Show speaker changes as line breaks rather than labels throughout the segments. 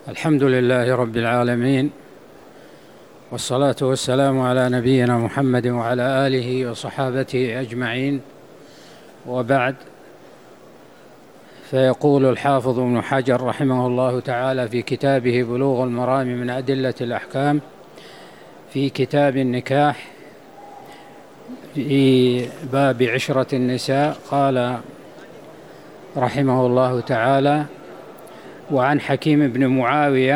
الحمد لله رب العالمين، والصلاة والسلام على نبينا محمد وعلى آله وصحابته أجمعين، وبعد. فيقول الحافظ ابن حجر رحمه الله تعالى في كتابه بلوغ المرام من أدلة الأحكام في كتاب النكاح في باب عشرة النساء، قال رحمه الله تعالى: وعن حكيم بن معاوية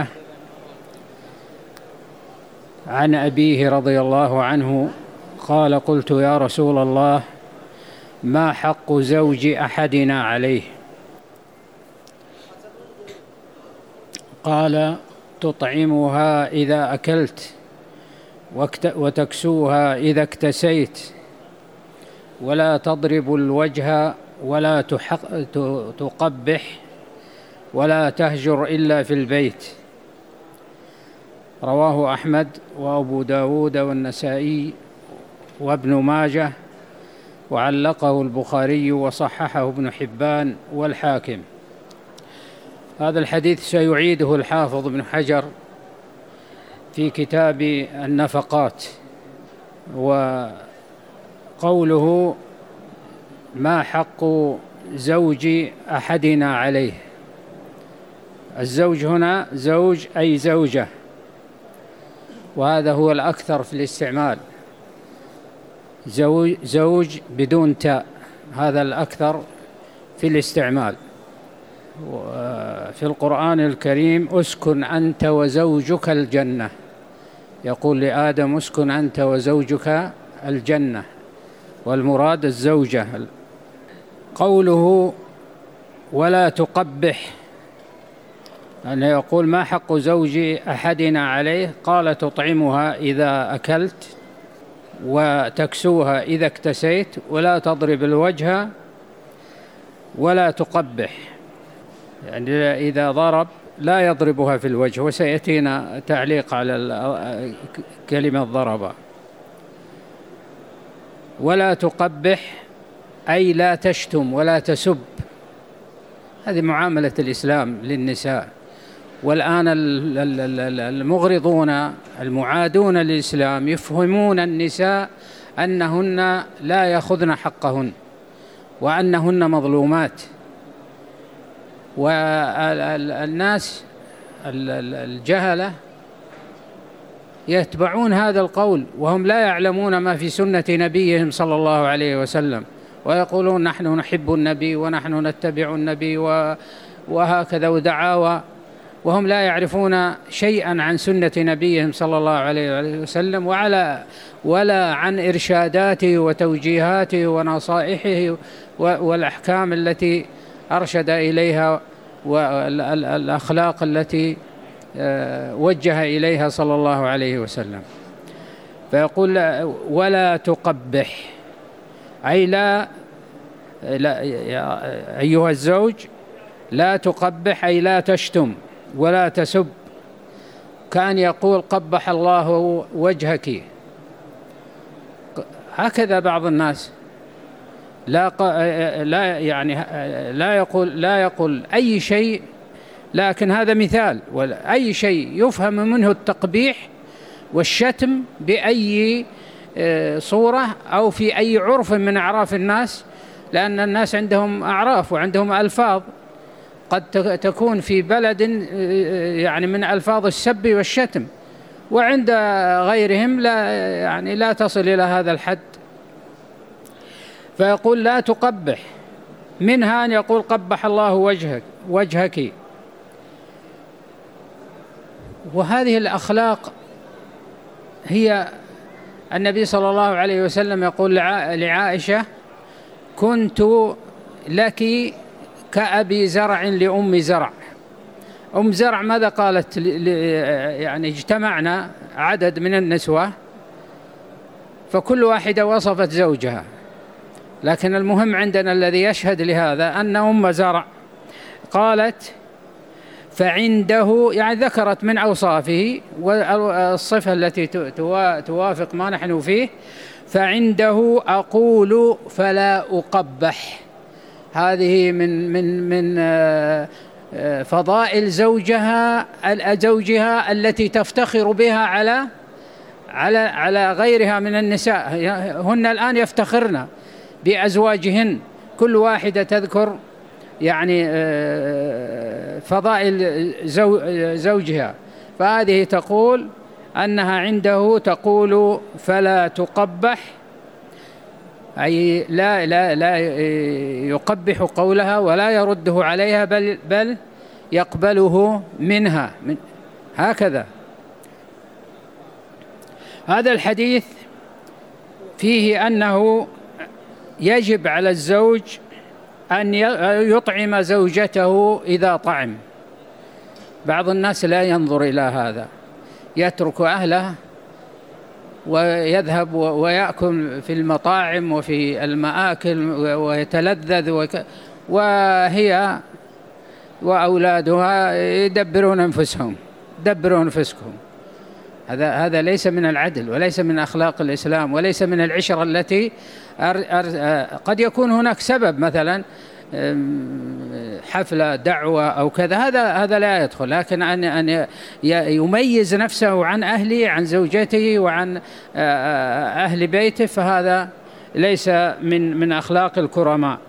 عن أبيه رضي الله عنه قال: قلت يا رسول الله، ما حق زوج أحدنا عليه؟ قال: تطعمها إذا أكلت، وتكسوها إذا اكتسيت، ولا تضرب الوجه، ولا تقبح، ولا تهجر إلا في البيت. رواه أحمد وأبو داود والنسائي وابن ماجه، وعلقه البخاري وصححه ابن حبان والحاكم. هذا الحديث سيعيده الحافظ ابن حجر في كتاب النفقات، وقوله: ما حق زوج أحدنا عليه. الزوج هنا زوج أي زوجة، وهذا هو الأكثر في الاستعمال، زوج بدون تاء، هذا الأكثر في الاستعمال. في القرآن الكريم: اسكن أنت وزوجك الجنة، يقول لآدم: اسكن أنت وزوجك الجنة، والمراد الزوجة. قوله: ولا تقبح، أن يقول: ما حق زوج أحدنا عليه؟ قال: تطعمها إذا أكلت، وتكسوها إذا اكتسيت، ولا تضرب الوجه، ولا تقبح. يعني إذا ضرب لا يضربها في الوجه، وسيأتينا تعليق على كلمة ضرب. ولا تقبح أي لا تشتم ولا تسب، هذه معاملة الإسلام للنساء. والآن المغرضون المعادون للإسلام يفهمون النساء أنهن لا يأخذن حقهن، وأنهن مظلومات. والناس الجهلة يتبعون هذا القول، وهم لا يعلمون ما في سنة نبيهم صلى الله عليه وسلم، ويقولون: نحن نحب النبي ونحن نتبع النبي وهكذا، ودعاوى، وهم لا يعرفون شيئا عن سنة نبيهم صلى الله عليه وسلم، ولا عن إرشاداته وتوجيهاته ونصائحه والأحكام التي أرشد إليها، والأخلاق التي وجه إليها صلى الله عليه وسلم. فيقول: ولا تقبح، أي لا أيها الزوج لا تقبح، أي لا تشتم ولا تسب. كان يقول: قبح الله وجهك. هكذا بعض الناس لا يقول أي شيء، لكن هذا مثال، أي شيء يفهم منه التقبيح والشتم بأي صورة أو في أي عرف من أعراف الناس، لأن الناس عندهم أعراف وعندهم ألفاظ قد تكون في بلد يعني من ألفاظ السب والشتم، وعند غيرهم لا تصل إلى هذا الحد. فيقول: لا تقبح، منها أن يقول: قبح الله وجهك. وهذه الأخلاق هي النبي صلى الله عليه وسلم يقول لعائشة: كنت لك كأبي زرع لأم زرع. أم زرع ماذا قالت؟ يعني اجتمعنا عدد من النسوة، فكل واحدة وصفت زوجها، لكن المهم عندنا الذي يشهد لهذا أن أم زرع قالت: فعنده، يعني ذكرت من أوصافه والصفة التي توافق ما نحن فيه: فعنده أقول فلا أقبح. هذه من فضائل زوجها التي تفتخر بها على غيرها من النساء. هن الآن يفتخرن بأزواجهن، كل واحدة تذكر يعني فضائل زوجها. فهذه تقول أنها عنده تقول فلا تقبح، أي لا يقبح قولها ولا يرده عليها، بل يقبله منها هكذا. هذا الحديث فيه أنه يجب على الزوج أن يطعم زوجته إذا طعم. بعض الناس لا ينظر إلى هذا، يترك أهله ويذهب ويأكل في المطاعم وفي المآكل ويتلذذ، وهي وأولادها يدبرون أنفسهم. هذا ليس من العدل، وليس من أخلاق الإسلام، وليس من العشرة التي قد يكون هناك سبب، مثلا حفلة دعوة أو كذا، هذا لا يدخل. لكن أن يميز نفسه عن أهله، عن زوجته، وعن أهل بيته، فهذا ليس من أخلاق الكرماء.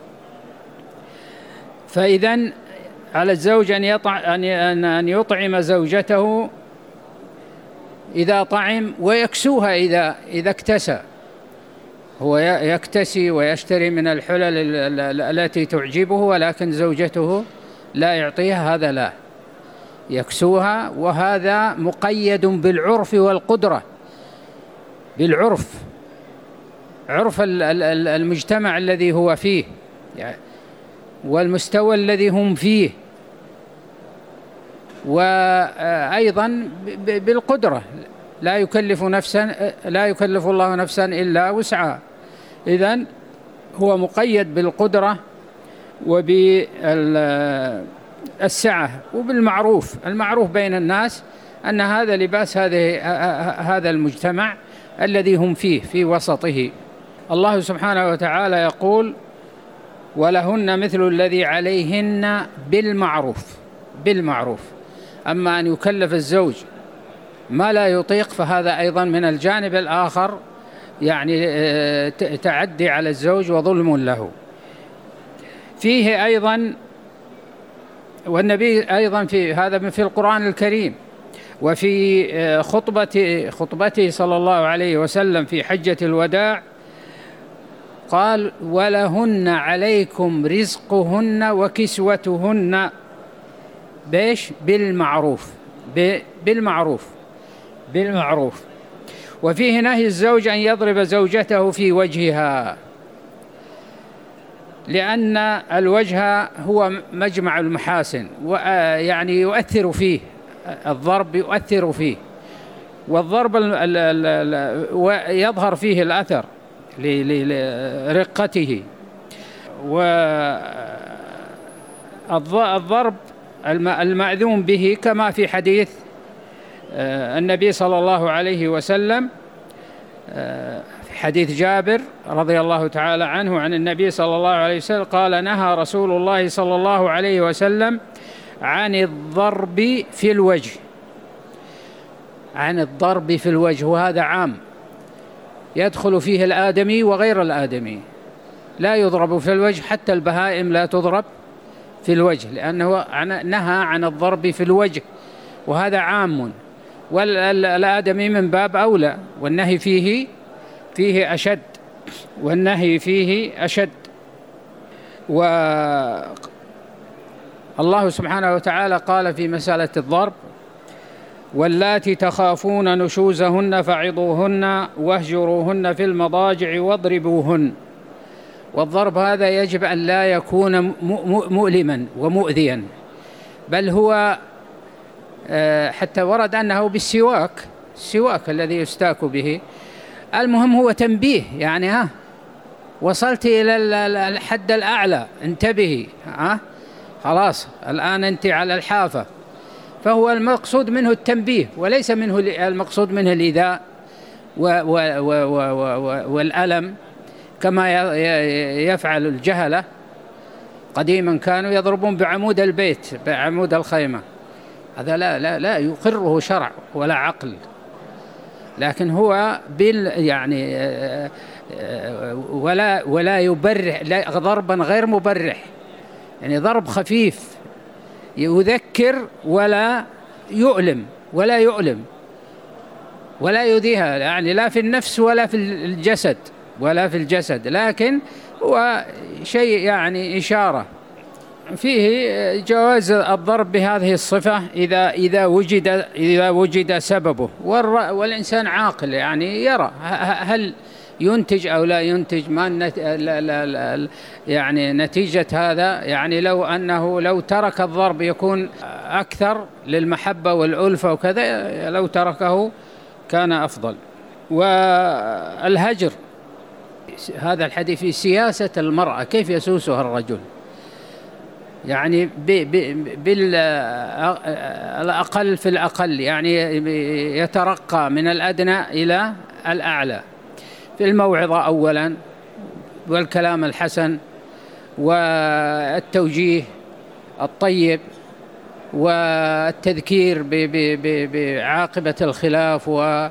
فإذن على الزوج أن يطعم زوجته إذا طعم، ويكسوها إذا اكتسى. هو يكتسي ويشتري من الحلل التي تعجبه، ولكن زوجته لا يعطيها، هذا لا، يكسوها. وهذا مقيد بالعرف والقدرة، عرف المجتمع الذي هو فيه والمستوى الذي هم فيه، وأيضا بالقدرة. لا يكلف الله نفسا إلا وسعها. إذن هو مقيد بالقدرة وبالسعة وبالمعروف. المعروف بين الناس أن هذا لباس هذا المجتمع الذي هم فيه في وسطه. الله سبحانه وتعالى يقول: ولهن مثل الذي عليهن بالمعروف. أما أن يكلف الزوج ما لا يطيق، فهذا أيضا من الجانب الآخر يعني تعدي على الزوج وظلم له. فيه أيضا، والنبي أيضا في هذا في القرآن الكريم، وفي خطبته صلى الله عليه وسلم في حجة الوداع قال: ولهن عليكم رزقهن وكسوتهن بالمعروف. وفيه نهي الزوج أن يضرب زوجته في وجهها، لأن الوجه هو مجمع المحاسن، ويعني يؤثر فيه الضرب، يؤثر فيه، والضرب يظهر فيه الأثر لرقته. والضرب المأذون به كما في حديث النبي صلى الله عليه وسلم، في حديث جابر رضي الله تعالى عنه عن النبي صلى الله عليه وسلم قال: نهى رسول الله صلى الله عليه وسلم عن الضرب في الوجه. وهذا عام يدخل فيه الآدمي وغير الآدمي. لا يضرب في الوجه، حتى البهائم لا تضرب في الوجه، لأنه نهى عن الضرب في الوجه، وهذا عام. والآدمي من باب أولى، والنهي فيه أشد. والله سبحانه وتعالى قال في مسألة الضرب: واللاتي تخافون نشوزهن فعظوهن واهجروهن في المضاجع واضربوهن. والضرب هذا يجب أن لا يكون مؤلما ومؤذيا، بل هو حتى ورد أنه بالسواك، السواك الذي يستاك به. المهم هو تنبيه، يعني وصلت إلى الحد الأعلى، انتبهي، خلاص الآن أنت على الحافة. فهو المقصود منه التنبيه، وليس منه المقصود منه الإيذاء والألم كما يفعل الجهلة. قديما كانوا يضربون بعمود البيت، بعمود الخيمة، هذا لا يقره شرع ولا عقل، لكن هو يعني ولا يبرح، ضربا غير مبرح، يعني ضرب خفيف يذكر ولا يؤلم ولا يؤذيها، يعني لا في النفس ولا في الجسد لكن هو شيء يعني إشارة فيه جواز الضرب بهذه الصفة إذا وجد سببه، والإنسان عاقل يعني يرى هل ينتج أو لا ينتج، ما يعني نتيجة هذا، يعني لو ترك الضرب يكون أكثر للمحبة والألفة وكذا، لو تركه كان أفضل. والهجر، هذا الحديث في سياسة المرأة كيف يسوسها الرجل، يعني بالأقل في الأقل، يعني يترقى من الأدنى إلى الأعلى في الموعظة أولا، والكلام الحسن، والتوجيه الطيب، والتذكير بعاقبة الخلاف،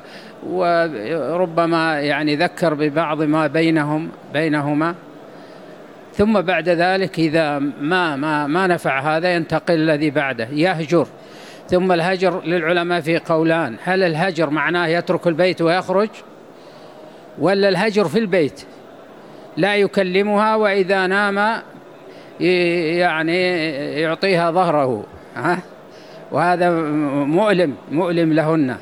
وربما يعني ذكر ببعض ما بينهما. ثم بعد ذلك إذا ما نفع هذا ينتقل الذي بعده، يهجر. ثم الهجر للعلماء في قولان: هل الهجر معناه يترك البيت ويخرج، ولا الهجر في البيت لا يكلمها، وإذا نام يعني يعطيها ظهره، وهذا مؤلم لهن.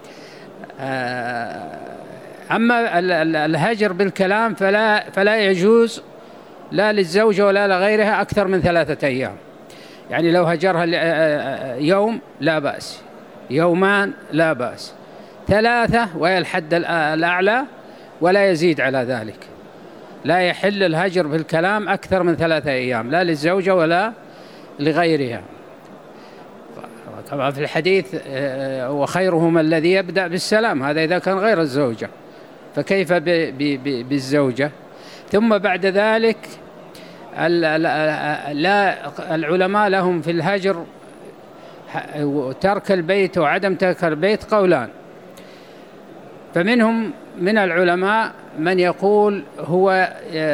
أما الهجر بالكلام فلا يجوز لا للزوجة ولا لغيرها أكثر من 3 أيام، يعني لو هجرها يوم لا بأس، يومان لا بأس، 3 وهي الحد الأعلى ولا يزيد على ذلك. لا يحل الهجر بالكلام أكثر من 3 أيام، لا للزوجة ولا لغيرها. كما في الحديث: وخيرهما الذي يبدأ بالسلام، هذا إذا كان غير الزوجة، فكيف بالزوجة؟ ثم بعد ذلك العلماء لهم في الهجر ترك البيت وعدم ترك البيت قولان، فمنهم من العلماء من يقول هو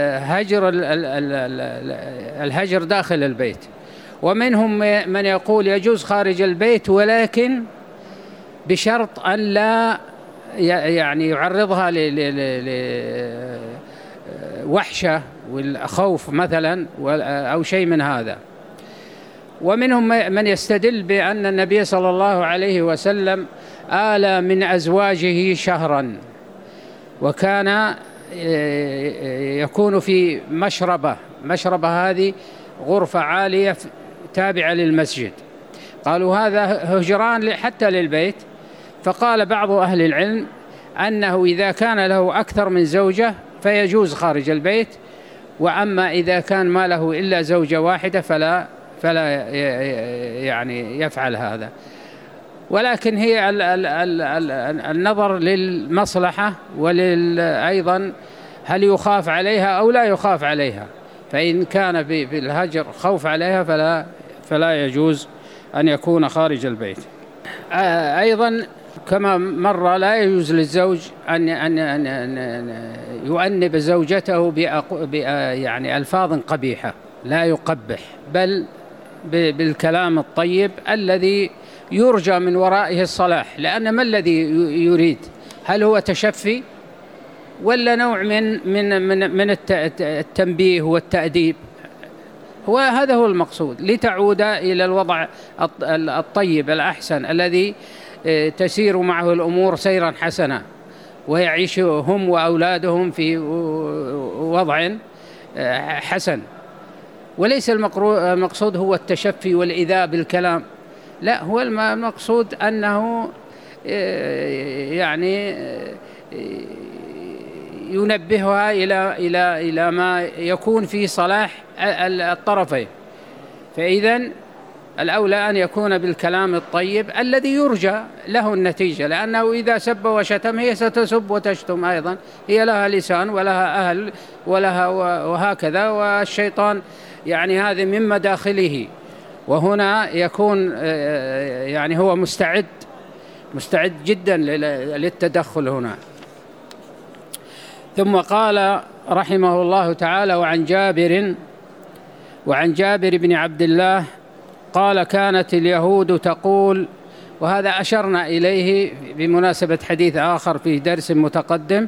الهجر داخل البيت، ومنهم من يقول يجوز خارج البيت، ولكن بشرط أن لا يعني يعرضها لوحشة والخوف مثلا أو شيء من هذا. ومنهم من يستدل بأن النبي صلى الله عليه وسلم آل من أزواجه شهرا، وكان يكون في مشربة هذه غرفة عالية تابعة للمسجد، قالوا هذا هجران حتى للبيت. فقال بعض أهل العلم أنه إذا كان له أكثر من زوجة فيجوز خارج البيت، وأما إذا كان ما له إلا زوجة واحدة فلا يعني يفعل هذا. ولكن هي النظر للمصلحة، أيضا هل يخاف عليها أو لا يخاف عليها، فإن كان في الهجر خوف عليها فلا يجوز أن يكون خارج البيت. أيضا كما مر لا يجوز للزوج أن يؤنب زوجته يعني ألفاظ قبيحة، لا يقبح، بل بالكلام الطيب الذي يرجى من ورائه الصلاح. لأن ما الذي يريد؟ هل هو تشفي ولا نوع من التنبيه والتأديب؟ هذا هو المقصود، لتعود إلى الوضع الطيب الأحسن الذي تسير معه الأمور سيرا حسنا، ويعيش هم وأولادهم في وضع حسن. وليس المقصود هو التشفي والإيذاء بالكلام، لا، هو المقصود أنه يعني ينبهها إلى ما يكون في صلاح الطرفين. فإذن الأولى أن يكون بالكلام الطيب الذي يرجى له النتيجة، لأنه إذا سب وشتم هي ستسب وتشتم أيضا، هي لها لسان ولها أهل ولها وهكذا، والشيطان يعني هذه من مداخله، وهنا يكون يعني هو مستعد جدا للتدخل هنا. ثم قال رحمه الله تعالى: وعن جابر بن عبد الله قال: كانت اليهود تقول، وهذا أشرنا إليه بمناسبة حديث آخر في درس متقدم،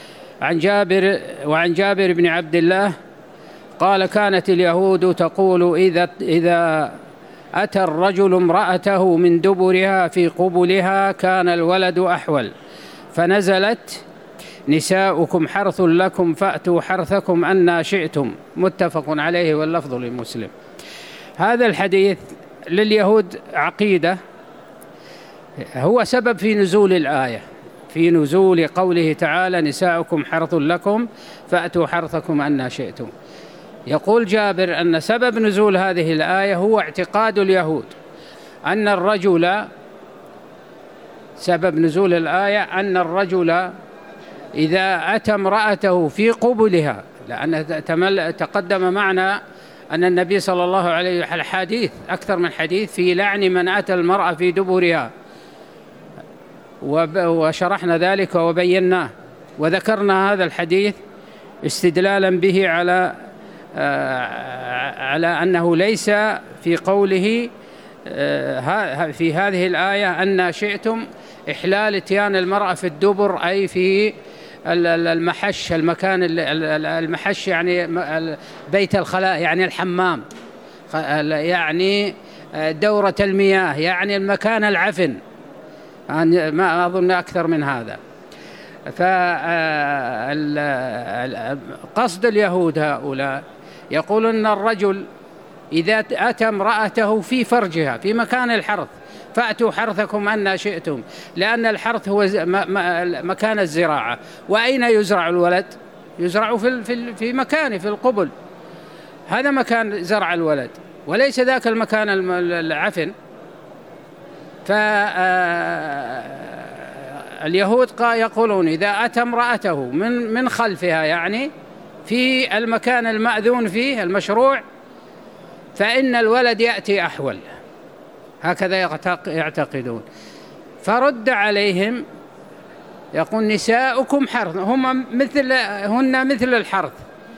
وعن جابر بن عبد الله قال: كانت اليهود تقول إذا أتى الرجل امرأته من دبرها في قبلها كان الولد أحول، فنزلت: نساؤكم حرث لكم فأتوا حرثكم أنى شئتم، متفق عليه واللفظ لمسلم. هذا الحديث لليهود عقيدة، هو سبب في نزول الآية، في نزول قوله تعالى: نساؤكم حرث لكم فأتوا حرثكم أنى شئتم. يقول جابر أن سبب نزول هذه الآية هو اعتقاد اليهود أن الرجل، سبب نزول الآية أن الرجل إذا أتى امرأته في قبلها، لأن تقدم معنا أن النبي صلى الله عليه وسلم حديث أكثر من حديث في لعن من أتى المرأة في دبرها، وشرحنا ذلك وبيناه، وذكرنا هذا الحديث استدلالا به على أنه ليس في قوله في هذه الآية أن شئتم إحلال إتيان المرأة في الدبر، أي في المحش، المكان المحش يعني بيت الخلاء، يعني الحمام، يعني دورة المياه، يعني المكان العفن، ما أظن أكثر من هذا. فقصد اليهود هؤلاء يقولون أن الرجل إذا أتى امرأته في فرجها في مكان الحرث فأتوا حرثكم أنى شئتم، لأن الحرث هو مكان الزراعة، وأين يزرع الولد؟ يزرع في مكانه في القبل، هذا مكان زرع الولد وليس ذاك المكان العفن. فاليهود يقولون إذا أتى امرأته من خلفها، يعني في المكان المأذون فيه المشروع، فإن الولد يأتي أحول، هكذا يعتقدون. فرد عليهم يقول: نساؤكم حرث، هن مثل الحرث،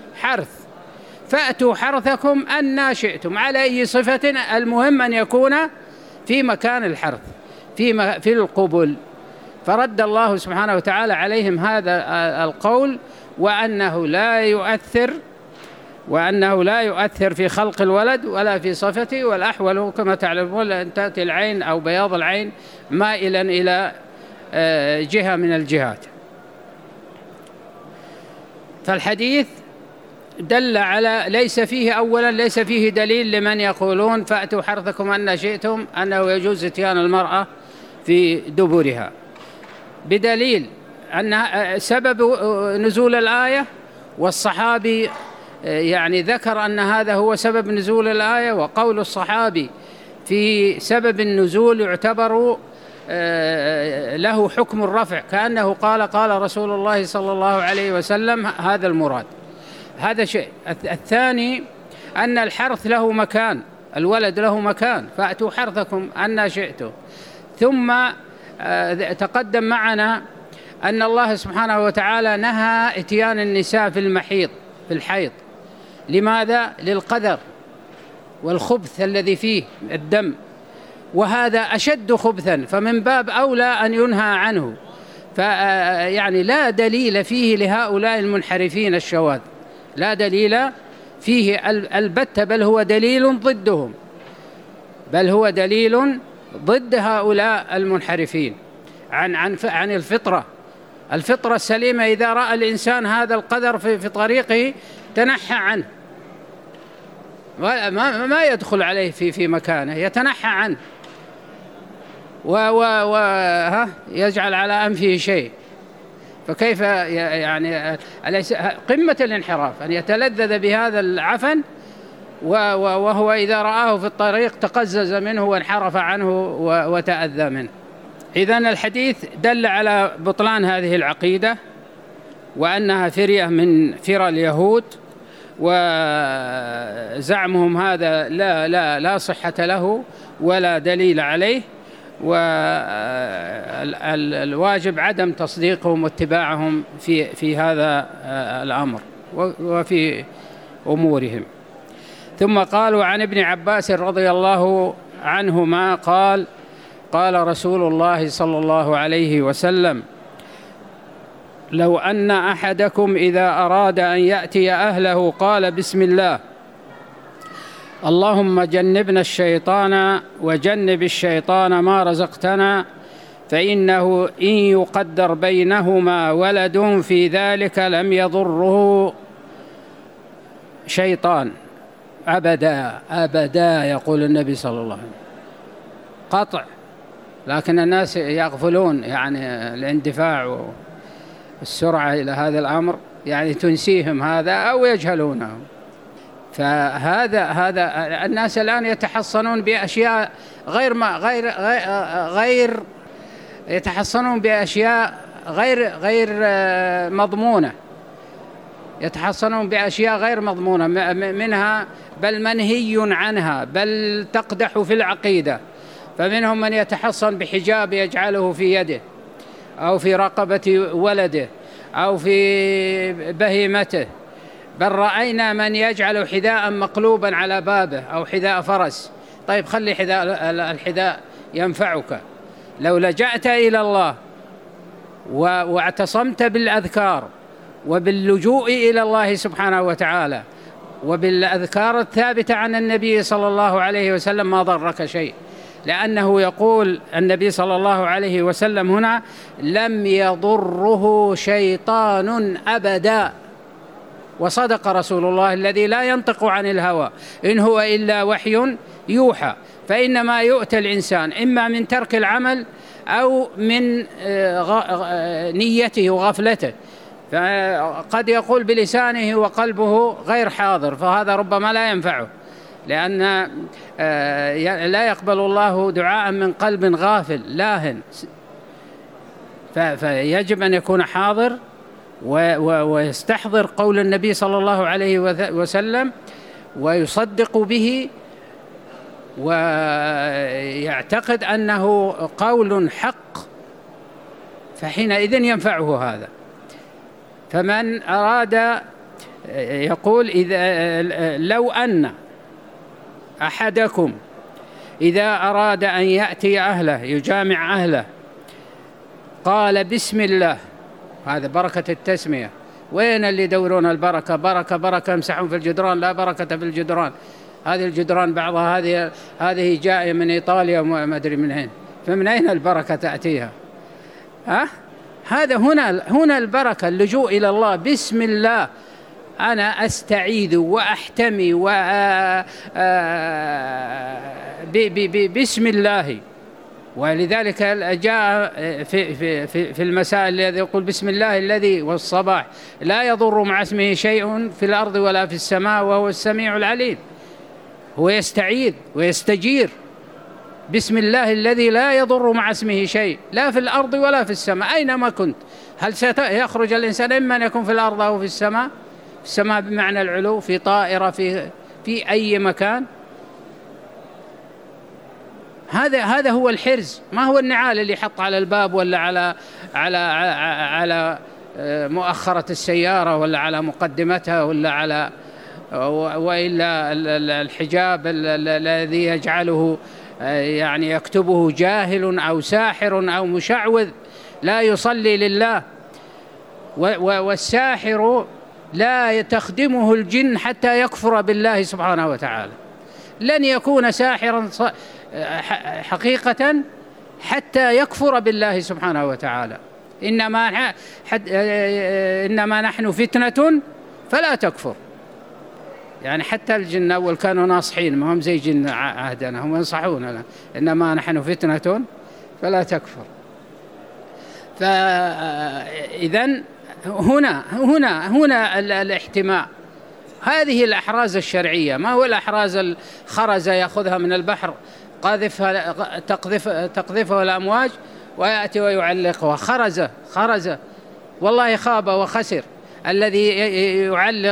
فأتوا حرثكم أنى شئتم، على أي صفة، المهم أن يكون في مكان الحرث في القبل. فرد الله سبحانه وتعالى عليهم هذا القول، وأنه لا يؤثر في خلق الولد ولا في صفته، والأحول كما تعلمون أن تأتي العين أو بياض العين مائلا إلى جهة من الجهات. فالحديث دل على ليس فيه دليل لمن يقولون فأتوا حرثكم أن شئتم أنه يجوز إتيان المرأة في دبرها، بدليل أن سبب نزول الآية، والصحابي يعني ذكر أن هذا هو سبب نزول الآية، وقول الصحابي في سبب النزول يعتبر له حكم الرفع، كأنه قال رسول الله صلى الله عليه وسلم، هذا المراد. هذا شيء. الثاني أن الحرث له مكان، الولد له مكان، فأتوا حرثكم أن شئتم. ثم تقدم معنا أن الله سبحانه وتعالى نهى إتيان النساء في الحيض. لماذا؟ للقذر والخبث الذي فيه الدم، وهذا أشد خبثا، فمن باب أولى أن ينهى عنه. فيعني لا دليل فيه لهؤلاء المنحرفين الشواذ، لا دليل فيه البتة، بل هو دليل ضدهم، بل هو دليل ضد هؤلاء المنحرفين عن الفطرة السليمة. إذا رأى الإنسان هذا القذر في طريقه تنحى عنه، ما يدخل عليه في مكانه، يتنحى عنه يجعل على أنفه شيء. فكيف يعني قمة الانحراف أن يتلذذ بهذا العفن وهو إذا رآه في الطريق تقزز منه وانحرف عنه وتأذى منه. إذن الحديث دل على بطلان هذه العقيدة، وأنها فرية من فرى اليهود، وزعمهم هذا لا صحة له ولا دليل عليه، والواجب عدم تصديقهم واتباعهم في هذا الأمر وفي أمورهم. ثم قالوا عن ابن عباس رضي الله عنهما قال: قال رسول الله صلى الله عليه وسلم: لو أن أحدكم إذا أراد أن يأتي أهله قال: بسم الله، اللهم جنبنا الشيطان وجنب الشيطان ما رزقتنا، فإنه إن يقدر بينهما ولد في ذلك لم يضره شيطان أبدا أبدا، يقول النبي صلى الله عليه وسلم، قطع. لكن الناس يغفلون، يعني الاندفاع والسرعة إلى هذا الأمر يعني تنسيهم هذا أو يجهلونه. فهذا الناس الآن يتحصنون بأشياء غير يتحصنون بأشياء غير مضمونة، يتحصنون بأشياء غير مضمونة منها بل منهي عنها، بل تقدح في العقيدة. فمنهم من يتحصن بحجاب يجعله في يده أو في رقبة ولده أو في بهيمته، بل رأينا من يجعل حذاء مقلوبا على بابه أو حذاء فرس. طيب خلي الحذاء ينفعك. لو لجأت إلى الله واعتصمت بالأذكار وباللجوء إلى الله سبحانه وتعالى وبالأذكار الثابتة عن النبي صلى الله عليه وسلم ما ضرك شيء، لأنه يقول النبي صلى الله عليه وسلم هنا: لم يضره شيطان أبدا. وصدق رسول الله الذي لا ينطق عن الهوى إن هو إلا وحي يوحى. فإنما يؤتى الإنسان إما من ترك العمل أو من نيته وغفلته، فقد يقول بلسانه وقلبه غير حاضر، فهذا ربما لا ينفعه، لأن لا يقبل الله دعاء من قلب غافل لاهن. فيجب أن يكون حاضر ويستحضر قول النبي صلى الله عليه وسلم ويصدق به ويعتقد أنه قول حق، فحينئذ ينفعه هذا. فمن أراد، يقول: لو أن أحدكم إذا أراد أن يأتي أهله يجامع أهله قال: بسم الله. هذا بركة التسمية. وين اللي يدورون البركة؟ بركة يمسحون في الجدران، لا بركة في الجدران. هذه الجدران بعضها هذه جاية من إيطاليا وما أدري من أين، فمن أين البركة تأتيها؟ هذا هنا البركة، اللجوء إلى الله. بسم الله، أنا أستعيذ وأحتمي بسم الله. ولذلك جاء في المساء الذي يقول: بسم الله الذي، والصباح لا يضر مع اسمه شيء في الأرض ولا في السماء وهو السميع العليم. هو يستعيذ ويستجير بسم الله الذي لا يضر مع اسمه شيء لا في الأرض ولا في السماء أينما كنت. هل سيخرج الإنسان إما أن يكون في الأرض أو في السماء؟ في السماء بمعنى العلو، في طائرة، في أي مكان. هذا هو الحرز، ما هو النعال اللي يحط على الباب ولا على مؤخرة السيارة ولا على مقدمتها وإلا الحجاب الذي يجعله يعني يكتبه جاهل أو ساحر أو مشعوذ لا يصلي لله. والساحر لا تخدمه الجن حتى يكفر بالله سبحانه وتعالى. لن يكون ساحرا حقيقة حتى يكفر بالله سبحانه وتعالى. إنما نحن فتنة فلا تكفر. يعني حتى الجن أول كانوا ناصحين، ما هم زي جن عهدنا، هم ينصحوننا. إنما نحن فتنة فلا تكفر. فإذن هنا الاحتماء هذه الأحراز الشرعية، ما هو الأحراز الخرزة يأخذها من البحر تقذفه الأمواج ويأتي ويعلقها. خرزة والله خاب وخسر الذي يعلق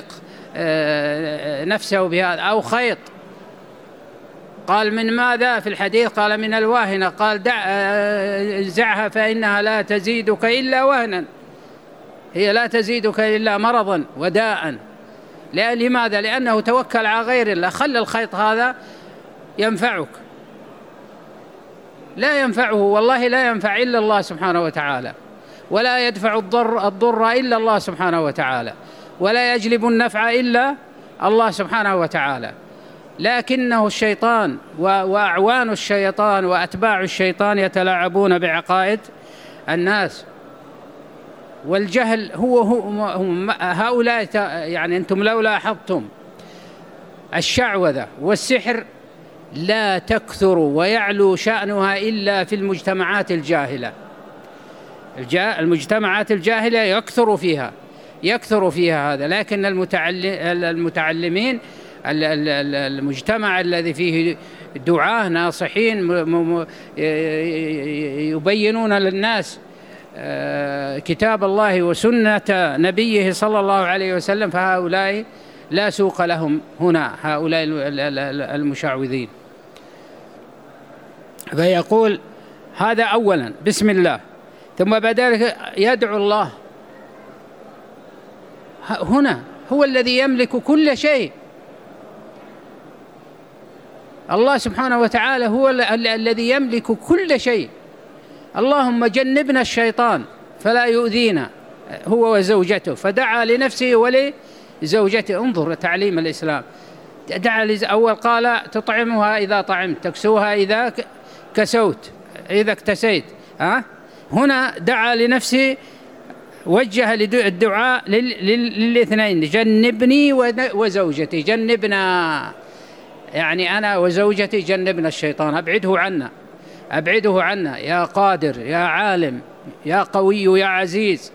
نفسه بهذا. أو خيط، قال من ماذا في الحديث؟ قال من الواهنة. قال انزعها فإنها لا تزيدك إلا وهنا، هي لا تزيدك إلا مرضا وداء. لماذا؟ لأنه توكل على غير الله. خلي الخيط هذا ينفعك، لا ينفعه والله، لا ينفع إلا الله سبحانه وتعالى، ولا يدفع الضر إلا الله سبحانه وتعالى، ولا يجلب النفع إلا الله سبحانه وتعالى. لكنه الشيطان وأعوان الشيطان وأتباع الشيطان يتلاعبون بعقائد الناس. والجهل هم هؤلاء، يعني أنتم لو لاحظتم الشعوذة والسحر لا تكثر ويعلو شأنها إلا في المجتمعات الجاهلة. المجتمعات الجاهلة يكثر فيها هذا. لكن المتعلمين، المجتمع الذي فيه دعاة ناصحين يبينون للناس كتاب الله وسنة نبيه صلى الله عليه وسلم، فهؤلاء لا سوق لهم هنا، هؤلاء المشعوذين. فيقول هذا أولا بسم الله، ثم بعد ذلك يدعو الله. هنا هو الذي يملك كل شيء. الله سبحانه وتعالى هو الذي يملك كل شيء. اللهم جنبنا الشيطان فلا يؤذينا هو وزوجته، فدعا لنفسه ولزوجته. انظر تعليم الإسلام. دعا أول قال تطعمها إذا طعمت، تكسوها إذا كسوت، إذا اكتسيت. هنا دعا لنفسه، وجه الدعاء للاثنين، جنبني وزوجتي. جنبنا يعني أنا وزوجتي، جنبنا الشيطان، أبعده عنا يا قادر يا عالم يا قوي يا عزيز.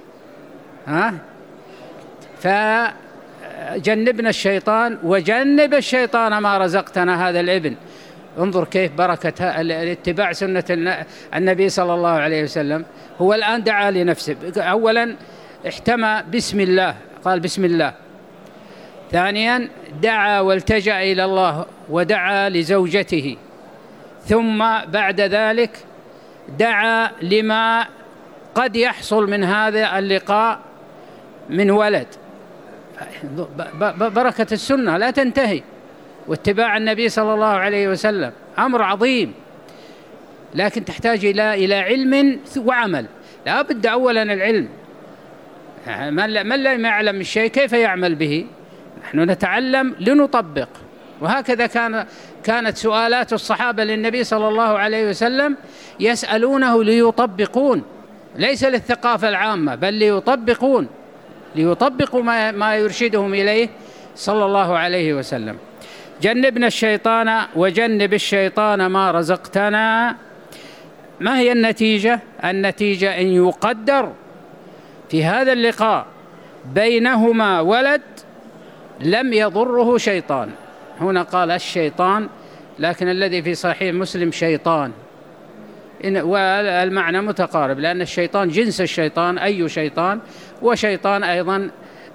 فجنبنا الشيطان وجنب الشيطان ما رزقتنا هذا الابن. انظر كيف بركة الاتباع سنة النبي صلى الله عليه وسلم. هو الآن دعا لنفسه. أولا احتمى بسم الله، قال بسم الله. ثانيا دعا والتجأ إلى الله ودعا لزوجته. ثم بعد ذلك دعا لما قد يحصل من هذا اللقاء من ولد. بركة السنة لا تنتهي، واتباع النبي صلى الله عليه وسلم أمر عظيم، لكن تحتاج إلى علم وعمل. لا بد أولا العلم. من لا يعلم الشيء كيف يعمل به؟ نحن نتعلم لنطبق. وهكذا كانت سؤالات الصحابة للنبي صلى الله عليه وسلم، يسألونه ليطبقون، ليس للثقافة العامة، بل ليطبقوا ما يرشدهم إليه صلى الله عليه وسلم. جنبنا الشيطان وجنب الشيطان ما رزقتنا. ما هي النتيجة؟ النتيجة أن يقدر في هذا اللقاء بينهما ولد لم يضره شيطان. هنا قال الشيطان، لكن الذي في صحيح مسلم شيطان، والمعنى متقارب، لأن الشيطان جنس الشيطان، أي شيطان، وشيطان أيضا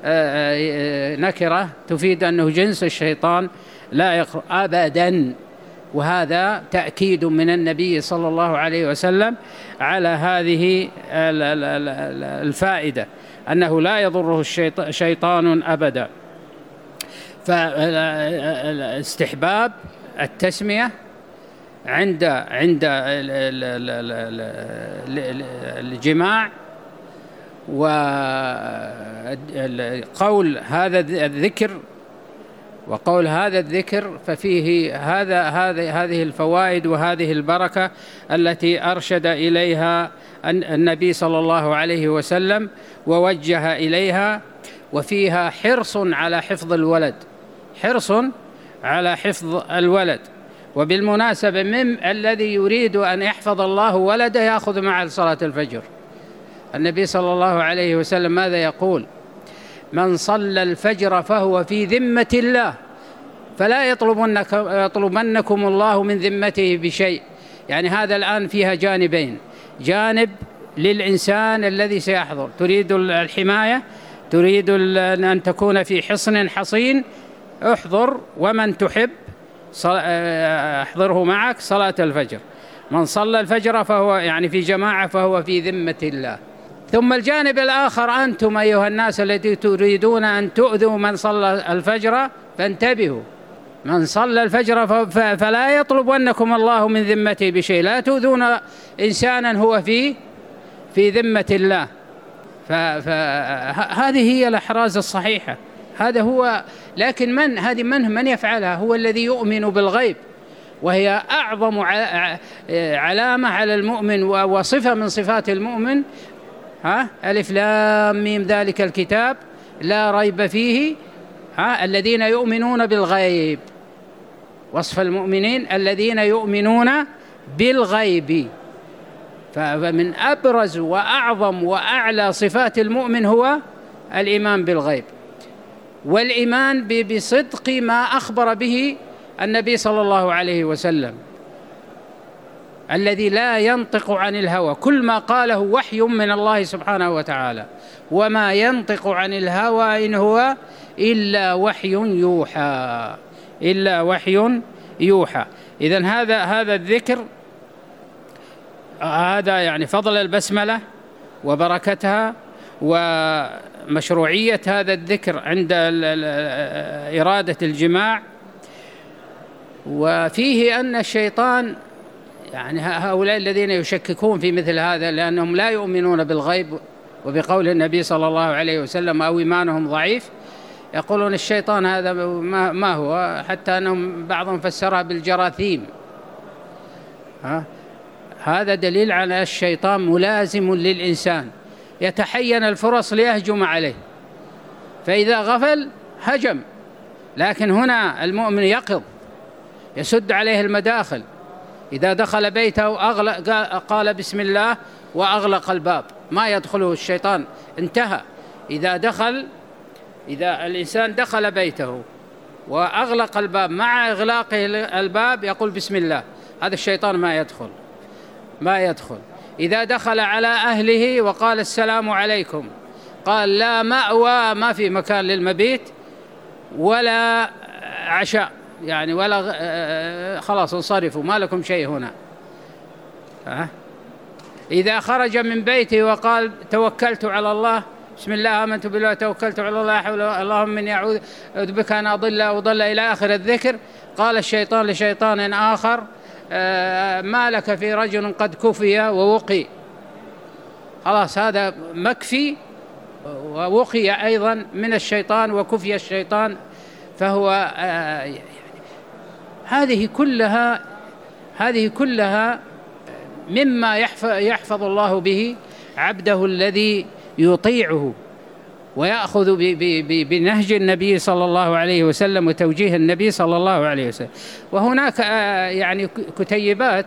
نكرة تفيد أنه جنس الشيطان لا يقرأ أبدا. وهذا تأكيد من النبي صلى الله عليه وسلم على هذه الفائدة، أنه لا يضره شيطان أبدا. فاستحباب التسمية عند الجماع، وقول هذا الذكر وقول هذا الذكر، ففيه هذه الفوائد وهذه البركة التي أرشد إليها النبي صلى الله عليه وسلم ووجه إليها. وفيها حرص على حفظ الولد. وبالمناسبة الذي يريد أن يحفظ الله ولده يأخذ معه صلاة الفجر. النبي صلى الله عليه وسلم ماذا يقول؟ من صلى الفجر فهو في ذمة الله، فلا يطلبنكم الله من ذمته بشيء. يعني هذا الآن فيها جانبين: جانب للإنسان الذي سيحضر، تريد الحماية، تريد أن تكون في حصن حصين، احضر، ومن تحب احضره معك صلاة الفجر. من صلى الفجر فهو يعني في جماعة فهو في ذمة الله. ثم الجانب الآخر: أنتم أيها الناس الذين تريدون أن تؤذوا من صلى الفجر فانتبهوا. من صلى الفجر فلا يطلبنكم الله من ذمته بشيء، لا تؤذون إنسانا هو في ذمة الله. فهذه هي الأحراز الصحيحة، هذا هو. لكن من يفعلها؟ هو الذي يؤمن بالغيب، وهي أعظم علامة على المؤمن وصفة من صفات المؤمن. ألف لام ميم ذلك الكتاب لا ريب فيه الذين يؤمنون بالغيب. وصف المؤمنين الذين يؤمنون بالغيب. فمن أبرز وأعظم وأعلى صفات المؤمن هو الإيمان بالغيب، والإيمان بصدق ما أخبر به النبي صلى الله عليه وسلم، الذي لا ينطق عن الهوى، كل ما قاله وحي من الله سبحانه وتعالى، وما ينطق عن الهوى إن هو إلا وحي يوحى، إلا وحي يوحى. إذن هذا الذكر، هذا يعني فضل البسملة وبركتها ومشروعية هذا الذكر عند إرادة الجماع. وفيه أن الشيطان، يعني هؤلاء الذين يشككون في مثل هذا لأنهم لا يؤمنون بالغيب وبقول النبي صلى الله عليه وسلم أو إيمانهم ضعيف، يقولون الشيطان هذا ما هو، حتى أنهم بعضهم فسرها بالجراثيم. هذا دليل على الشيطان ملازم للإنسان، يتحين الفرص ليهجم عليه، فإذا غفل هجم. لكن هنا المؤمن يقظ، يسد عليه المداخل. إذا دخل بيته قال بسم الله وأغلق الباب، ما يدخله الشيطان، انتهى. إذا الإنسان دخل بيته وأغلق الباب مع إغلاقه الباب يقول بسم الله، هذا الشيطان ما يدخل. إذا دخل على أهله وقال السلام عليكم، قال لا مأوى، ما في مكان للمبيت ولا عشاء، يعني ولا خلاص انصرفوا، ما لكم شيء هنا. إذا خرج من بيته وقال توكلت على الله، بسم الله آمنت بالله توكلت على الله، حول اللهم إني أعوذ بك أن أضل أو ضل إلى آخر الذكر، قال الشيطان لشيطان آخر ما لك في رجل قد كفي ووقي. خلاص هذا مكفي ووقي أيضا من الشيطان وكفي الشيطان. فهو هذه كلها مما يحفظ الله به عبده الذي يطيعه ويأخذ بنهج النبي صلى الله عليه وسلم وتوجيه النبي صلى الله عليه وسلم. وهناك يعني كتيبات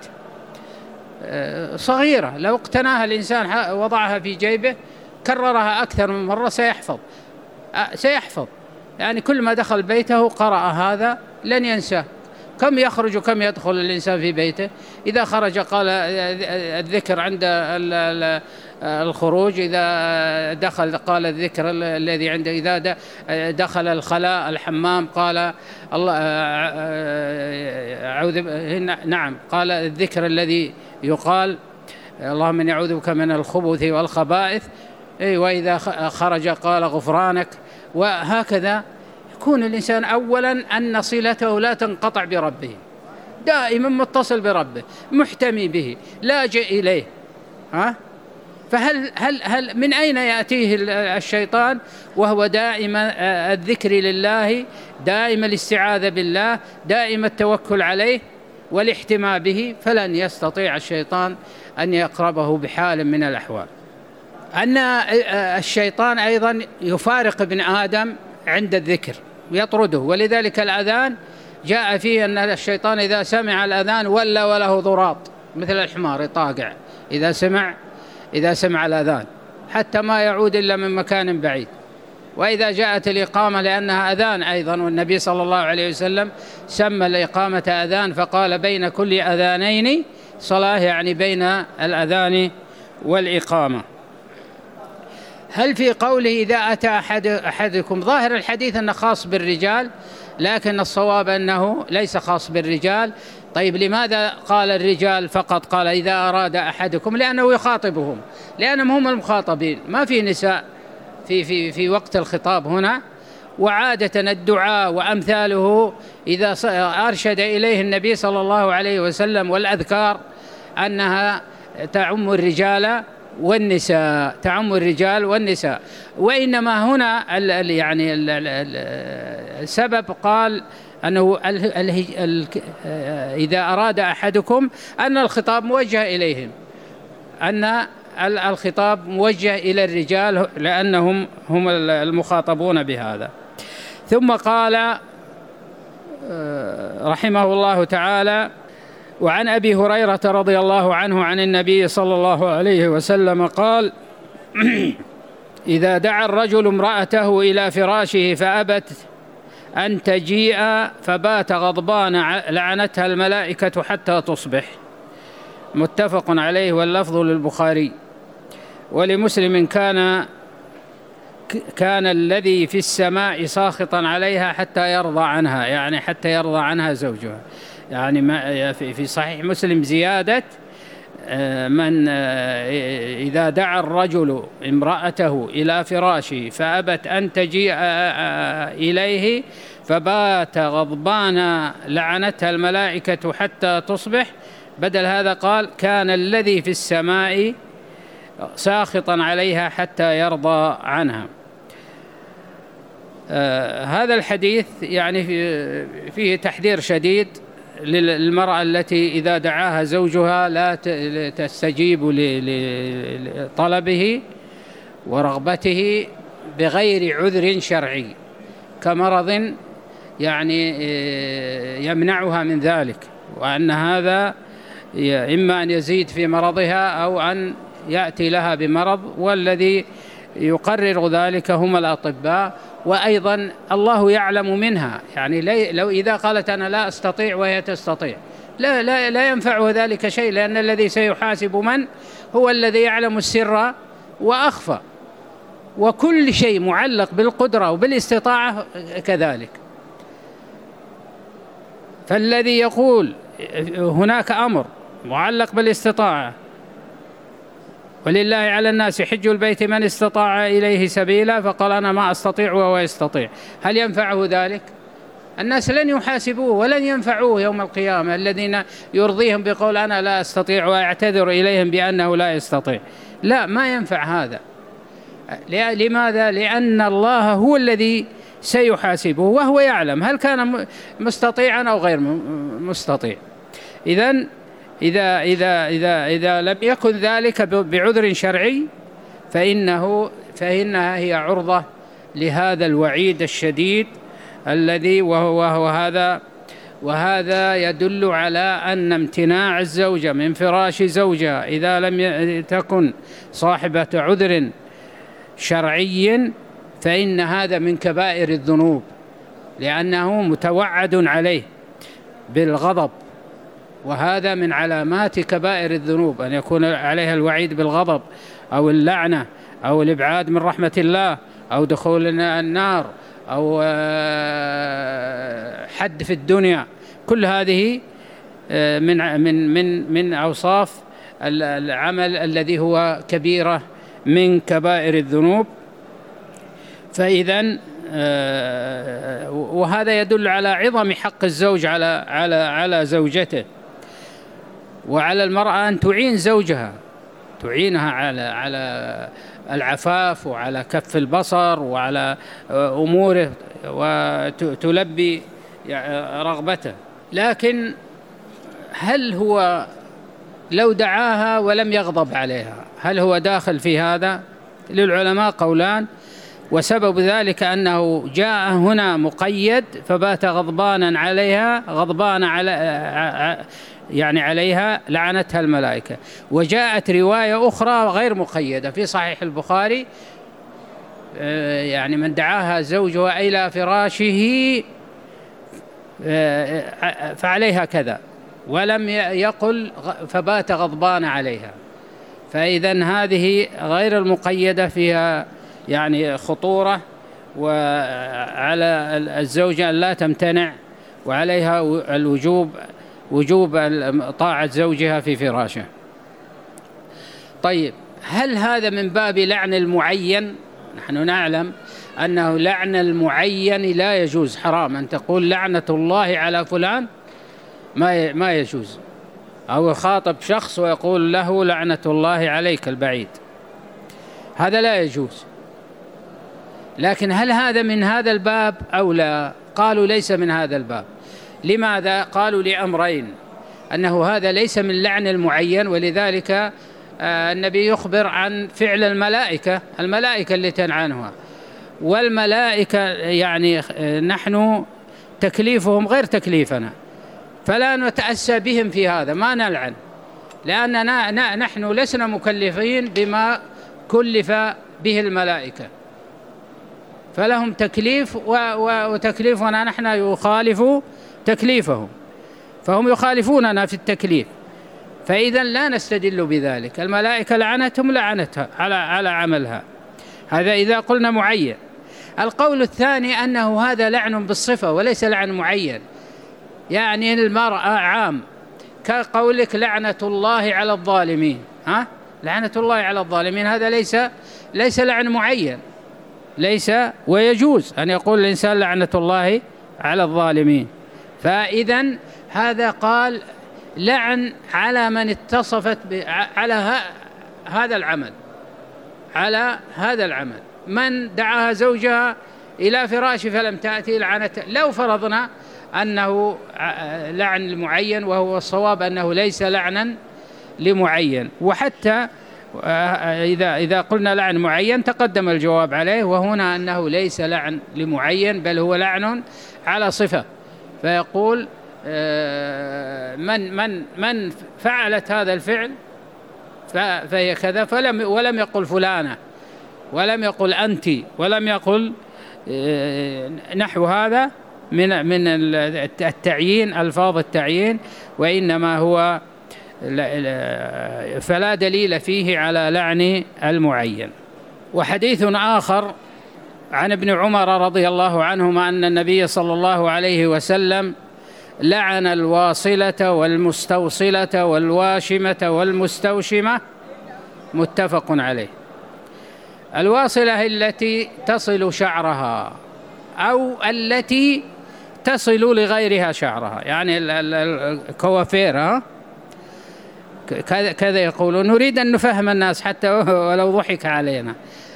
صغيرة لو اقتناها الإنسان وضعها في جيبه كررها أكثر من مرة سيحفظ. يعني كل ما دخل بيته قرأ هذا لن ينساه. كم يخرج وكم يدخل الإنسان في بيته، إذا خرج قال الذكر عند الخروج، إذا دخل قال الذكر الذي عنده، إذا دخل الخلاء الحمام قال الله نعم، قال الذكر الذي يقال اللهم إني أعوذ بك من الخبث والخبائث، وإذا خرج قال غفرانك. وهكذا يكون الإنسان أولا أن صلته لا تنقطع بربه، دائما متصل بربه، محتمي به، لاجئ إليه. فهل من أين يأتيه الشيطان وهو دائم الذكر لله، دائم الاستعاذة بالله، دائم التوكل عليه والاحتماء به؟ فلن يستطيع الشيطان أن يقربه بحال من الأحوال. أن الشيطان أيضا يفارق ابن آدم عند الذكر ويطرده، ولذلك الأذان جاء فيه أن الشيطان إذا سمع الأذان ولى وله ضراط مثل الحمار طاقع إذا سمع الأذان، حتى ما يعود إلا من مكان بعيد. وإذا جاءت الإقامة لأنها أذان أيضا، والنبي صلى الله عليه وسلم سمى الإقامة أذان فقال بين كل أذانين صلاة، يعني بين الأذان والإقامة. هل في قوله إذا أتى أحدكم، ظاهر الحديث أنه خاص بالرجال، لكن الصواب أنه ليس خاص بالرجال. طيب لماذا قال الرجال فقط؟ قال إذا أراد أحدكم، لأنه يخاطبهم، لأنهم هم المخاطبين، ما في نساء في وقت الخطاب هنا. وعادة الدعاء وأمثاله إذا أرشد إليه النبي صلى الله عليه وسلم والأذكار أنها تعم الرجال والنساء، تعم الرجال والنساء. وإنما هنا يعني السبب قال أنه إذا أراد أحدكم أن الخطاب موجه إليهم، أن الخطاب موجه إلى الرجال لأنهم هم المخاطبون بهذا. ثم قال رحمه الله تعالى: وعن أبي هريرة رضي الله عنه عن النبي صلى الله عليه وسلم قال: إذا دعا الرجل امرأته إلى فراشه فأبت أن تجيء فبات غضبان لعنتها الملائكة حتى تصبح. متفق عليه، واللفظ للبخاري. ولمسلم: كان الذي في السماء ساخطا عليها حتى يرضى عنها، يعني حتى يرضى عنها زوجها. يعني في صحيح مسلم زيادة: من إذا دعا الرجل امرأته إلى فراشه فأبت أن تجيء إليه فبات غضبان لعنتها الملائكة حتى تصبح. بدل هذا قال: كان الذي في السماء ساخطا عليها حتى يرضى عنها. هذا الحديث يعني فيه تحذير شديد للمرأة التي إذا دعاها زوجها لا تستجيب لطلبه ورغبته بغير عذر شرعي، كمرض يعني يمنعها من ذلك، وأن هذا إما أن يزيد في مرضها أو أن يأتي لها بمرض، والذي يقرر ذلك هم الأطباء. وأيضا الله يعلم منها، يعني لو إذا قالت أنا لا أستطيع وهي تستطيع لا ينفعه ذلك شيء، لأن الذي سيحاسب من هو الذي يعلم السر وأخفى، وكل شيء معلق بالقدرة وبالاستطاعة كذلك. فالذي يقول هناك أمر معلق بالاستطاعة: ولله على الناس حج البيت من استطاع إليه سبيلا، فقال أنا ما أستطيع وهو يستطيع، هل ينفعه ذلك؟ الناس لن يحاسبوه ولن ينفعوه يوم القيامة، الذين يرضيهم بقول أنا لا أستطيع ويعتذر إليهم بأنه لا يستطيع. لا، ما ينفع هذا. لماذا؟ لأن الله هو الذي سيحاسبه، وهو يعلم هل كان مستطيعا أو غير مستطيع. إذا لم يكن ذلك بعذر شرعي فإنها هي عرضة لهذا الوعيد الشديد الذي وهذا يدل على أن امتناع الزوجة من فراش زوجها إذا لم تكن صاحبة عذر شرعي فإن هذا من كبائر الذنوب، لأنه متوعد عليه بالغضب، وهذا من علامات كبائر الذنوب أن يكون عليها الوعيد بالغضب أو اللعنة أو الإبعاد من رحمة الله أو دخول النار أو حد في الدنيا. كل هذه من أوصاف العمل الذي هو كبيرة من كبائر الذنوب. فإذن وهذا يدل على عظم حق الزوج على زوجته، وعلى المرأة أن تعين زوجها، تعينها على العفاف وعلى كف البصر وعلى أموره وتلبي رغبته. لكن هل هو لو دعاها ولم يغضب عليها هل هو داخل في هذا؟ للعلماء قولان، وسبب ذلك أنه جاء هنا مقيد فبات غضبانا عليها، عليها لعنتها الملائكة. وجاءت رواية أخرى غير مقيدة في صحيح البخاري يعني من دعاها زوجها إلى فراشه فعليها كذا، ولم يقل فبات غضبان عليها. فإذن هذه غير المقيدة، فيها يعني خطورة، وعلى الزوجة أن لا تمتنع، وعليها وجوب طاعة زوجها في فراشه. طيب، هل هذا من باب لعن المعين؟ نحن نعلم أنه لعن المعين لا يجوز، حرام أن تقول لعنة الله على فلان، ما يجوز، أو يخاطب شخص ويقول له لعنة الله عليك البعيد، هذا لا يجوز. لكن هل هذا من هذا الباب أو لا؟ قالوا ليس من هذا الباب. لماذا؟ قالوا لأمرين: أنه هذا ليس من لعن المعين، ولذلك النبي يخبر عن فعل الملائكة اللي تلعنها، والملائكة يعني نحن تكليفهم غير تكليفنا، فلا نتأسى بهم في هذا، ما نلعن، لأننا نحن لسنا مكلفين بما كلف به الملائكة، فلهم تكليف وتكليفنا نحن يخالف تكليفهم، فهم يخالفوننا في التكليف، فإذا لا نستدل بذلك. الملائكة لعنتها على عملها، هذا إذا قلنا معين. القول الثاني أنه هذا لعن بالصفة وليس لعن معين، يعني المرأة عام، كقولك لعنة الله على الظالمين، لعنة الله على الظالمين، هذا ليس لعن معين، ليس، ويجوز أن يقول الإنسان لعنة الله على الظالمين. فإذن هذا قال لعن على من اتصفت على هذا العمل، من دعاها زوجها إلى فراشه فلم تأتي لعنته. لو فرضنا أنه لعن لمعين، وهو الصواب أنه ليس لعنا لمعين، وحتى إذا قلنا لعن معين تقدم الجواب عليه، وهنا أنه ليس لعن لمعين بل هو لعن على صفة، فيقول من فعلت هذا الفعل فهي كذا، ولم يقل فلانة، ولم يقل أنت، ولم يقل نحو هذا من التعيين، ألفاظ التعيين، وإنما هو فلا دليل فيه على لعن المعين. وحديث آخر عن ابن عمر رضي الله عنهما أن النبي صلى الله عليه وسلم لعن الواصلة والمستوصلة والواشمة والمستوشمة، متفق عليه. الواصلة التي تصل شعرها أو التي تصل لغيرها شعرها، يعني الكوافير، كذا يقولون، نريد أن نفهم الناس حتى ولو ضحك علينا.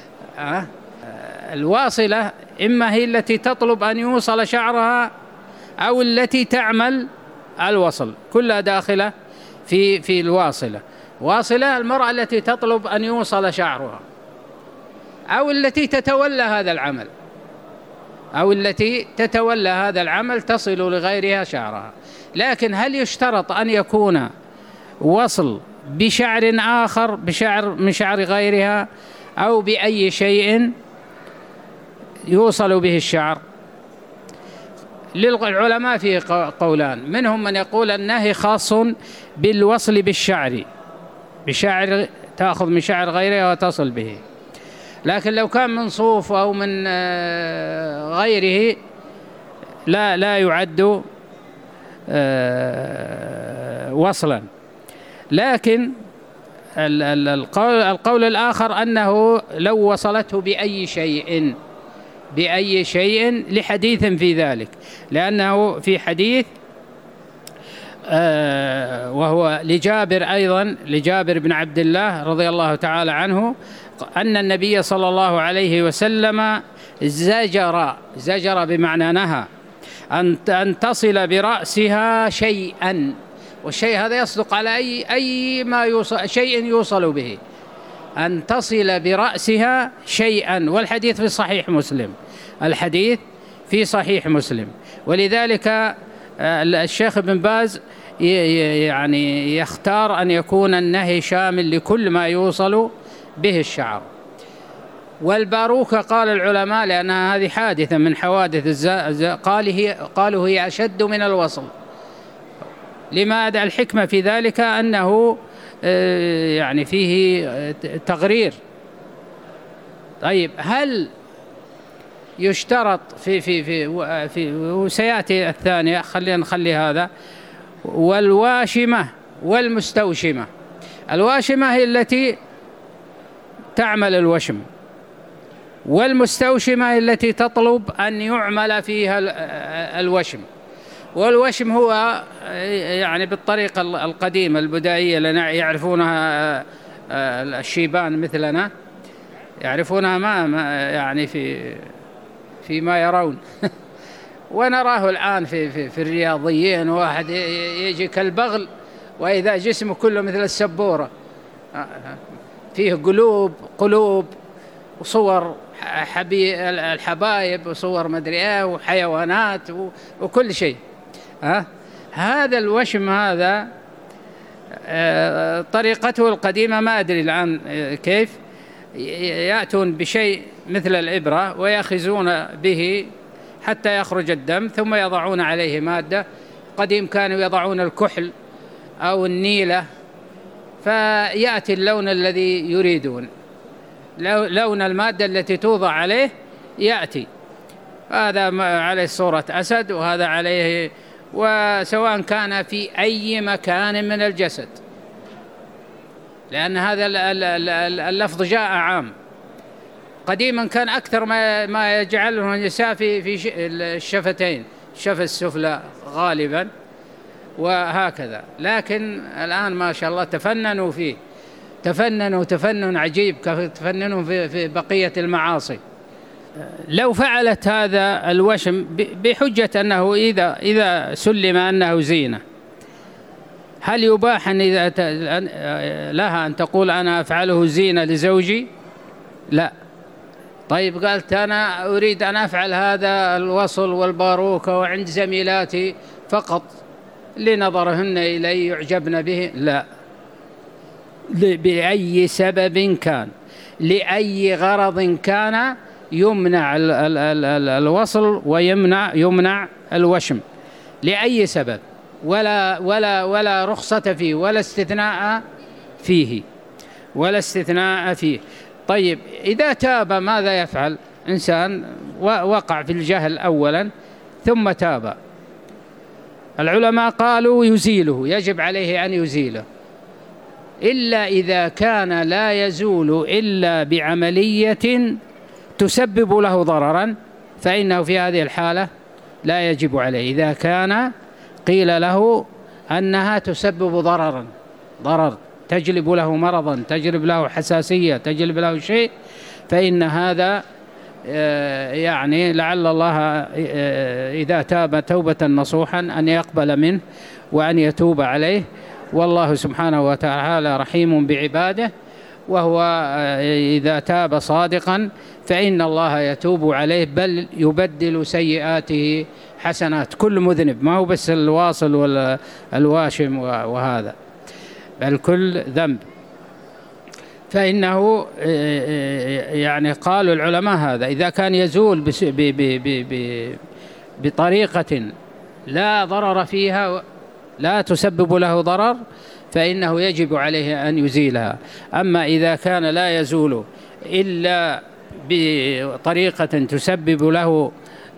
الواصلة إما هي التي تطلب أن يوصل شعرها أو التي تعمل الوصل، كلها داخلة في الواصلة. واصلة المرأة التي تطلب أن يوصل شعرها، أو التي تتولى هذا العمل تصل لغيرها شعرها. لكن هل يشترط أن يكون وصل بشعر آخر، من شعر غيرها، أو بأي شيء يوصل به الشعر؟ للعلماء فيه قولان، منهم من يقول النهي خاص بالوصل بشعر تأخذ من شعر غيرها وتصل به، لكن لو كان من صوف أو من غيره لا يعد وصلا. لكن القول الآخر أنه لو وصلته بأي شيء لحديث في ذلك، لأنه في حديث وهو لجابر بن عبد الله رضي الله تعالى عنه أن النبي صلى الله عليه وسلم زجر بمعنى نهى أن تصل برأسها شيئا، والشيء هذا يصدق على أي ما يوصل، شيء يوصل به، أن تصل برأسها شيئا. والحديث في صحيح مسلم، ولذلك الشيخ ابن باز يعني يختار أن يكون النهي شامل لكل ما يوصل به الشعر. والباروكة قال العلماء لأنها هذه حادثة من حوادث قالوا هي أشد من الوصل. لماذا؟ الحكمة في ذلك أنه يعني فيه تغرير. طيب هل يشترط في وسيأتي الثانية، خلينا نخلي هذا، والواشمة والمستوشمة. الواشمة هي التي تعمل الوشم، والمستوشمة هي التي تطلب أن يعمل فيها الوشم. والوشم هو يعني بالطريقة القديمة البدائية لنا يعرفونها الشيبان مثلنا، يعرفونها ما يعني فيما يرون ونراه الآن في الرياضيين، واحد يجي كالبغل وإذا جسمه كله مثل السبورة، فيه قلوب وصور الحبايب وصور مدري ايه وحيوانات وكل شيء. هذا الوشم هذا طريقته القديمة ما أدري الآن كيف، يأتون بشيء مثل الإبرة ويأخذون به حتى يخرج الدم، ثم يضعون عليه مادة. قديم كانوا يضعون الكحل أو النيلة فيأتي اللون الذي يريدون، لون المادة التي توضع عليه يأتي، هذا عليه صورة أسد وهذا عليه، وسواء كان في أي مكان من الجسد، لأن هذا اللفظ جاء عام. قديما كان أكثر ما يجعله النساء في الشفتين، الشفة السفلى غالبا وهكذا، لكن الآن ما شاء الله تفننوا فيه، تفننوا تفنن عجيب، تفننوا في بقية المعاصي. لو فعلت هذا الوشم بحجة أنه إذا سلم أنه زينة، هل يباح أن لها أن تقول أنا أفعله زينة لزوجي؟ لا. طيب قالت أنا أريد أن أفعل هذا الوصل والباروكة وعند زميلاتي فقط لنظرهن إلي يعجبن به، لا، بأي سبب كان لأي غرض كان يمنع الوصل ويمنع الوشم لأي سبب، ولا رخصة فيه ولا استثناء فيه. طيب إذا تاب ماذا يفعل؟ إنسان وقع في الجهل أولا ثم تاب، العلماء قالوا يزيله، يجب عليه أن يزيله، إلا إذا كان لا يزول إلا بعملية تسبب له ضررا، فإنه في هذه الحالة لا يجب عليه. إذا كان قيل له أنها تسبب ضرر تجلب له مرضا، تجلب له حساسية، تجلب له شيء، فإن هذا يعني لعل الله إذا تاب توبة نصوحا أن يقبل منه وأن يتوب عليه، والله سبحانه وتعالى رحيم بعباده، وهو إذا تاب صادقا فإن الله يتوب عليه، بل يبدل سيئاته حسنات. كل مذنب، ما هو بس الواصل والواشم وهذا، بل كل ذنب. فإنه يعني قالوا العلماء هذا إذا كان يزول بطريقة لا ضرر فيها، لا تسبب له ضرر، فإنه يجب عليه أن يزيلها. أما إذا كان لا يزول إلا بطريقة تسبب له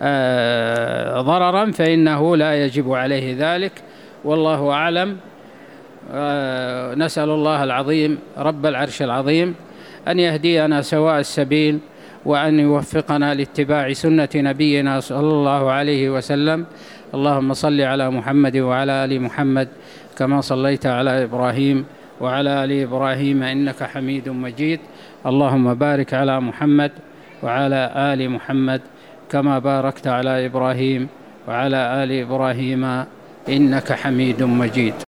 ضررا فإنه لا يجب عليه ذلك، والله أعلم. نسأل الله العظيم رب العرش العظيم أن يهدينا سواء السبيل، وأن يوفقنا لاتباع سنة نبينا صلى الله عليه وسلم. اللهم صل على محمد وعلى آل محمد كما صليت على إبراهيم وعلى آل إبراهيم إنك حميد مجيد. اللهم بارك على محمد وعلى آل محمد كما باركت على إبراهيم وعلى آل إبراهيم إنك حميد مجيد.